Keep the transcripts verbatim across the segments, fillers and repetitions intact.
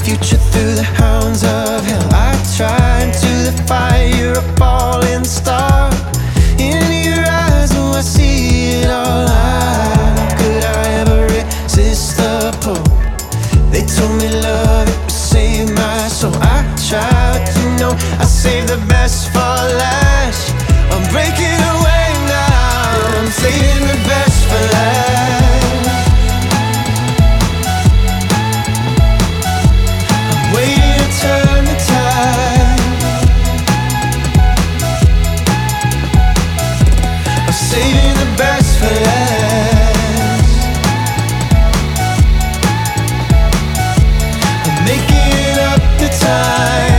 future through the hounds of hell. I try into the fire, you're a falling star. In your eyes, oh, I see it all. How could I ever resist the pull? They told me love, it would save my soul. I tried to know, I saved the best for last. I'm breaking away now, I'm saving the best for last. I'm waiting to turn the tide. I'm saving the best for last. I'm making up the time.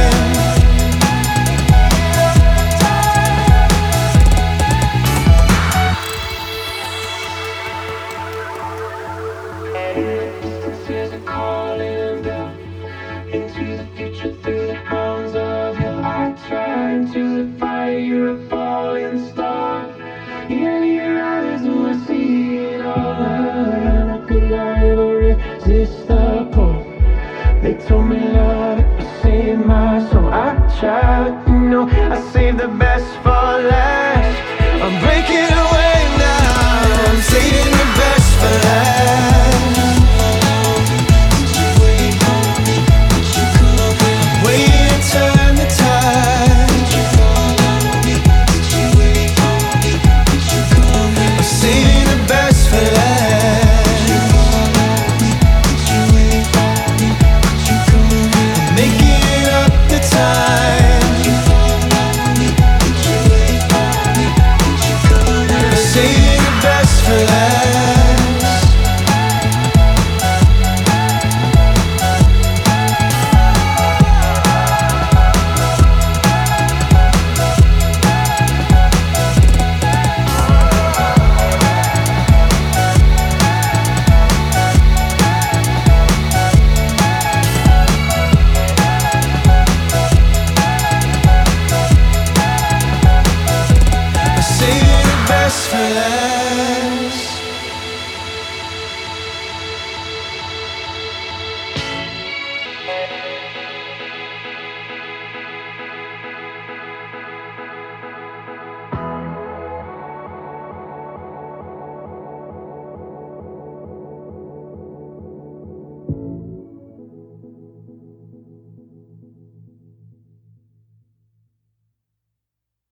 Into the future through the hounds of hell. I try into the fire, you're a falling star. In your eyes, oh, I see it all. How could I ever resist the pull? They told me love, it would save my soul. I tried to know, I saved the best for last. I'm breaking away now, I'm saving the best for last. Turn the tide. I'm saving the best for last. I'm making up the time. I'm saving the best for last. Saving the best for last.